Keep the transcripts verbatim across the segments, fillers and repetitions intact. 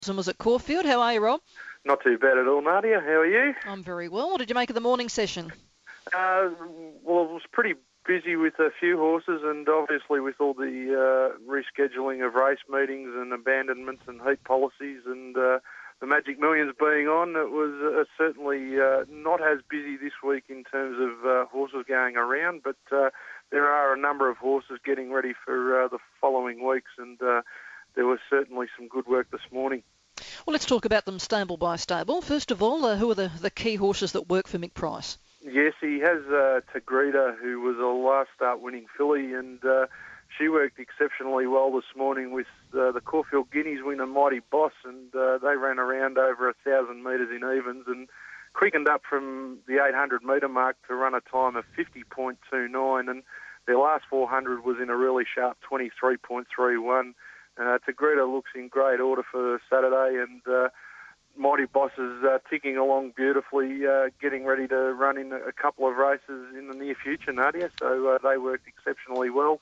And was at Caulfield. How are you, Rob? Not too bad at all, Nadia. How are you? I'm very well. What did you make of the morning session? Uh, well, it was pretty busy with a few horses, and obviously with all the uh, rescheduling of race meetings and abandonments and heat policies and uh, the Magic Millions being on, it was uh, certainly uh, not as busy this week in terms of uh, horses going around, but uh, there are a number of horses getting ready for uh, the following weeks, and uh, there was certainly some good work this morning. Well, let's talk about them stable by stable. First of all, uh, who are the, the key horses that work for Mick Price? Yes, he has uh, Tagrita, who was a last start winning filly, and uh, she worked exceptionally well this morning with uh, the Caulfield Guineas winner Mighty Boss, and uh, they ran around over a thousand metres in evens and quickened up from the eight hundred metre mark to run a time of fifty point two nine, and their last four hundred was in a really sharp twenty-three point three one. Uh, Tagrita looks in great order for Saturday, and uh, Mighty Boss is uh, ticking along beautifully, uh, getting ready to run in a couple of races in the near future, Nadia. So uh, they worked exceptionally well.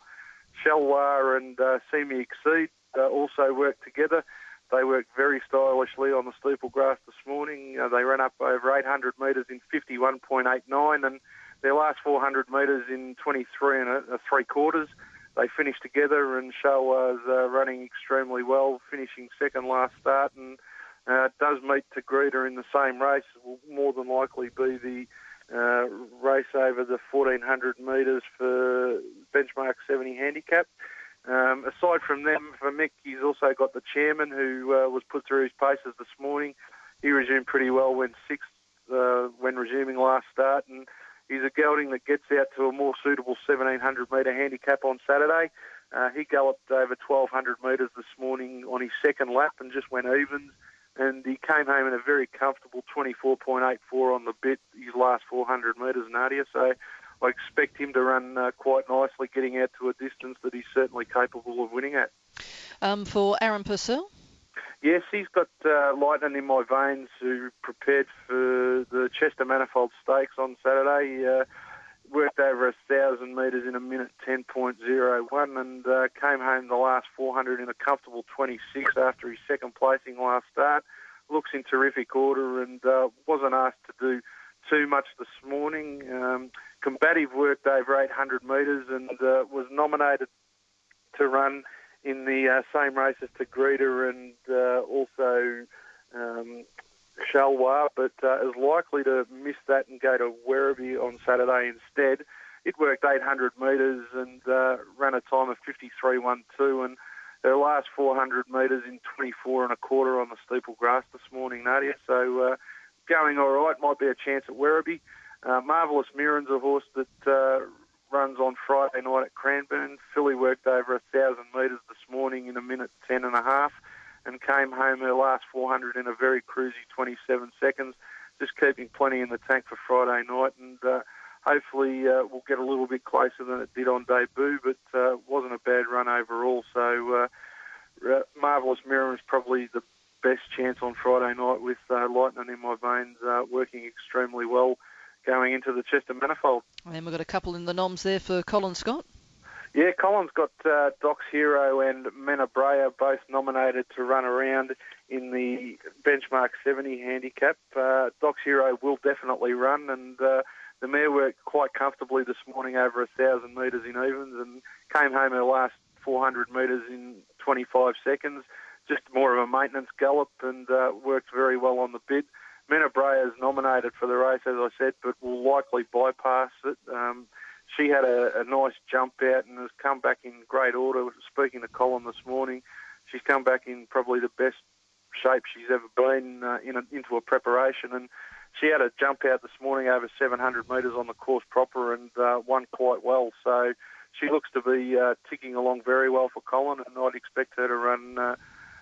Shalwar and uh, See Me Exceed uh, also worked together. They worked very stylishly on the steeple grass this morning. Uh, they ran up over eight hundred metres in fifty-one point eight nine, and their last four hundred metres in twenty-three and a, a three quarters. They finished together, and Shalwar's uh, running extremely well, finishing second last start, and Uh, does meet Tagrita in the same race. Will more than likely be the uh, race over the fourteen hundred metres for benchmark seventy handicap. Um, aside from them, for Mick, he's also got the chairman who uh, was put through his paces this morning. He resumed pretty well, went sixth uh, when resuming last start, and he's a gelding that gets out to a more suitable seventeen hundred metre handicap on Saturday. Uh, he galloped over twelve hundred metres this morning on his second lap and just went evens. And he came home in a very comfortable twenty-four point eight four on the bit, his last four hundred metres, Nadia. So I expect him to run uh, quite nicely, getting out to a distance that he's certainly capable of winning at. Um, for Aaron Purcell? Yes, he's got uh, lightning in my veins, who prepared for the Chester Manifold Stakes on Saturday. He uh, worked over a thousand metres in a minute ten point oh one, and uh, came home the last four hundred in a comfortable twenty-six after his second placing last start. Looks in terrific order, and uh, wasn't asked to do too much this morning. Um, Combative worked over eight hundred metres and uh, was nominated to run in the uh, same race as Tagrita and uh, also um, Shalwar, but uh, is likely to miss that and go to Werribee on Saturday instead. It worked eight hundred metres and uh, ran a time of fifty-three point one two, and their last four hundred metres in twenty-four and a quarter on the steeple grass this morning, Nadia. So uh, going all right, might be a chance at Werribee. Uh, Marvellous Mirren's a horse that uh, runs on Friday night at Cranbourne. Filly worked over a thousand metres this morning in a minute ten and a half, and came home her last four hundred in a very cruisy twenty-seven seconds, just keeping plenty in the tank for Friday night, and uh, hopefully uh, we'll get a little bit closer than it did on debut, but uh, wasn't a bad run overall. So uh, Marvellous Mirror is probably the best chance on Friday night, with uh, lightning in my veins, uh, working extremely well going into the Chester Manifold. And we've got a couple in the noms there for Colin Scott. Yeah, Colin's got uh, Doc's Hero and Menabrea both nominated to run around in the benchmark seventy handicap. Uh, Doc's Hero will definitely run, and uh, the mare worked quite comfortably this morning over a thousand metres in evens and came home her last four hundred metres in twenty-five seconds. Just more of a maintenance gallop, and uh, worked very well on the bid. Menabrea is nominated for the race, as I said, but will likely bypass it. Um, She had a, a nice jump out and has come back in great order. Speaking to Colin this morning, she's come back in probably the best shape she's ever been uh, in a, into a preparation. And she had a jump out this morning over seven hundred metres on the course proper and uh, won quite well. So she looks to be uh, ticking along very well for Colin, and I'd expect her to run uh,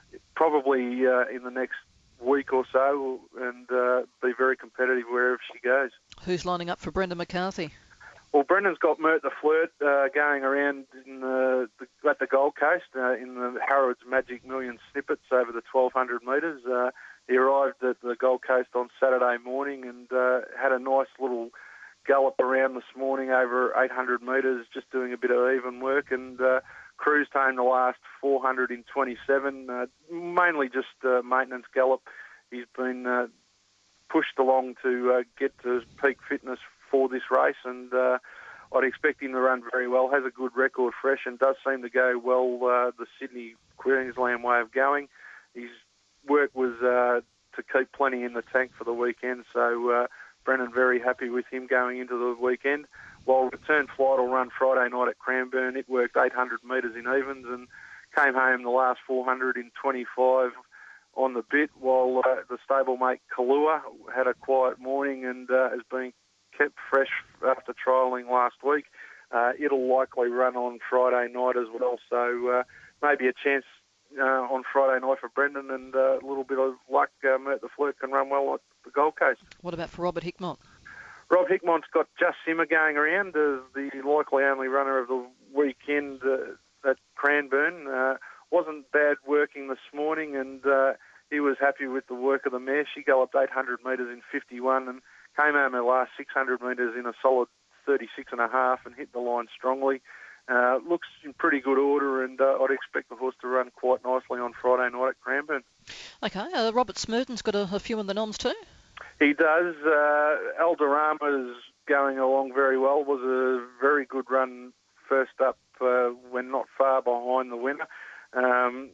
probably uh, in the next week or so and uh, be very competitive wherever she goes. Who's lining up for Brendan McCarthy? Well, Brendan's got Mert the Flirt uh, going around in the, the, at the Gold Coast uh, in the Harrods Magic Million snippets over the twelve hundred metres. Uh, he arrived at the Gold Coast on Saturday morning and uh, had a nice little gallop around this morning over eight hundred metres, just doing a bit of even work, and uh, cruised home the last four hundred in twenty-seven, uh, mainly just uh, maintenance gallop. He's been uh, pushed along to uh, get to peak fitness for this race, and uh, I'd expect him to run very well. Has a good record fresh and does seem to go well uh, the Sydney-Queensland way of going. His work was uh, to keep plenty in the tank for the weekend, so uh, Brennan very happy with him going into the weekend. While Return Flight will run Friday night at Cranbourne, it worked eight hundred metres in evens and came home the last four hundred in twenty-five on the bit, while uh, the stablemate Kalua had a quiet morning and uh, has been kept fresh after trialling last week. Uh, it'll likely run on Friday night as well, so uh, maybe a chance uh, on Friday night for Brendan, and uh, a little bit of luck, uh, Mert the Flirt can run well at the Gold Coast. What about for Robert Hickmott? Rob Hickmott's got Just Simmer going around as the likely only runner of the weekend uh, at Cranbourne. Uh, wasn't bad working this morning, and uh, he was happy with the work of the mare. She galloped eight hundred metres in fifty-one and came home her last six hundred metres in a solid thirty-six and a half and hit the line strongly. Uh, looks in pretty good order, and uh, I'd expect the horse to run quite nicely on Friday night at Cranbourne. Okay, uh, Robert Smurton's got a, a few in the noms too. He does. Uh, Eldorama is going along very well. Was a very good run first up uh, when not far behind the winner. Um,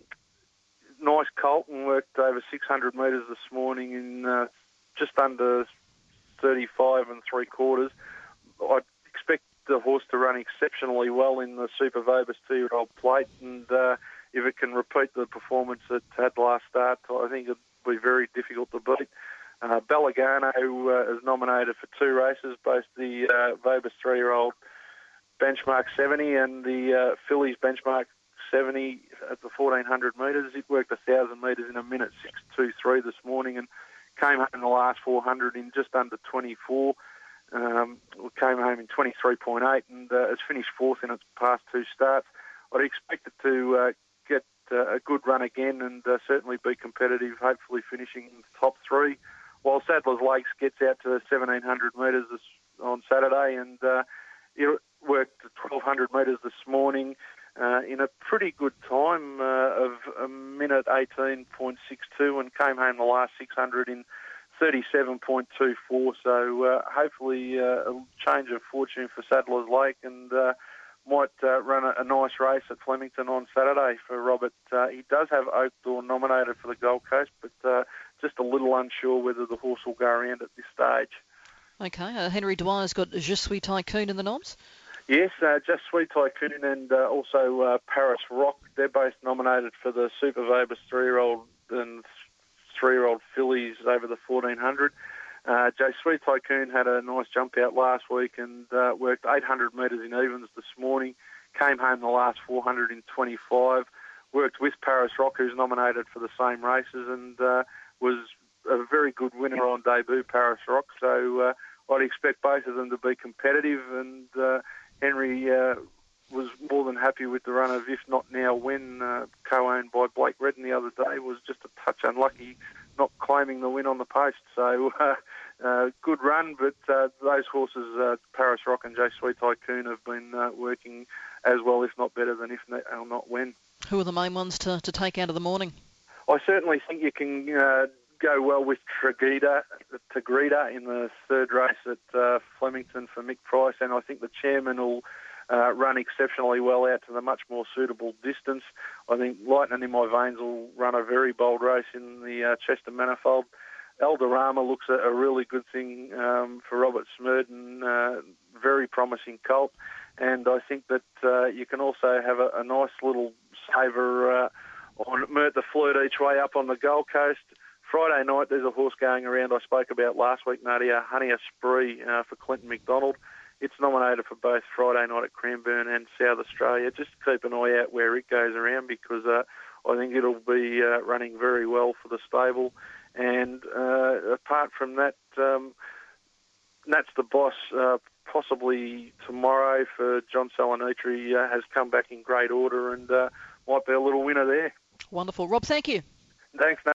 nice Colton worked over six hundred metres this morning in uh, just under thirty-five and three quarters. I'd expect the horse to run exceptionally well in the Super Vobis two-year-old plate, and uh, if it can repeat the performance it had last start, I think it'll be very difficult to beat. Uh, Bellagano uh, is nominated for two races, both the uh, Vobis three-year-old benchmark seventy and the uh, Phillies benchmark seventy at the fourteen hundred metres. It worked one thousand metres in a minute six two three this morning and came home in the last four hundred in just under twenty-four. Um, came home in twenty-three point eight and uh, has finished fourth in its past two starts. I'd expect it to uh, get uh, a good run again and uh, certainly be competitive, hopefully finishing in the top three. While Sadler's Lakes gets out to seventeen hundred metres this, on Saturday, and uh, it worked twelve hundred metres this morning uh, in a pretty good time uh, of a minute eighteen point six two and came home the last six hundred in thirty-seven point two four. So uh, hopefully uh, a change of fortune for Sadler's Lake, and uh, might uh, run a, a nice race at Flemington on Saturday for Robert. Uh, he does have Oakdale nominated for the Gold Coast, but uh, just a little unsure whether the horse will go around at this stage. Okay, uh, Henry Dwyer's got Je Suis Tycoon in the noms? Yes, uh, Just Sweet Tycoon and uh, also uh, Paris Rock. They're both nominated for the Super Vobis three-year-old and three-year-old fillies over the fourteen hundred. Uh, J Sweet Tycoon had a nice jump out last week and uh, worked eight hundred metres in evens this morning, came home the last four hundred in twenty-five, worked with Paris Rock, who's nominated for the same races, and uh, was a very good winner on debut, Paris Rock. So uh, I'd expect both of them to be competitive, and uh, Henry uh, was more than happy with the run of If Not Now When, uh, co-owned by Blake Redden the other day. Was just a touch unlucky not claiming the win on the post. So uh, uh, good run, but uh, those horses, uh, Paris Rock and J Sweet Tycoon, have been uh, working as well, if not better than If Not, not When. Who are the main ones to, to take out of the morning? I certainly think you can uh, go well with Tagrita, Tagrita in the third race at uh, Flemington for Mick Price, and I think the chairman will uh, run exceptionally well out to the much more suitable distance. I think Lightning in My Veins will run a very bold race in the uh, Chester Manifold. Eldorama looks a, a really good thing um, for Robert Smurden, uh, very promising colt, and I think that uh, you can also have a, a nice little saver uh, on Mert the Flirt each way up on the Gold Coast. Friday night, there's a horse going around I spoke about last week, Nadia, Honey Spree uh, for Clinton McDonald. It's nominated for both Friday night at Cranbourne and South Australia. Just keep an eye out where it goes around, because uh, I think it'll be uh, running very well for the stable. And uh, apart from that, um, Nat's the Boss, uh, possibly tomorrow for John Salinitri, uh, has come back in great order and uh, might be a little winner there. Wonderful. Rob, thank you. Thanks, Nat.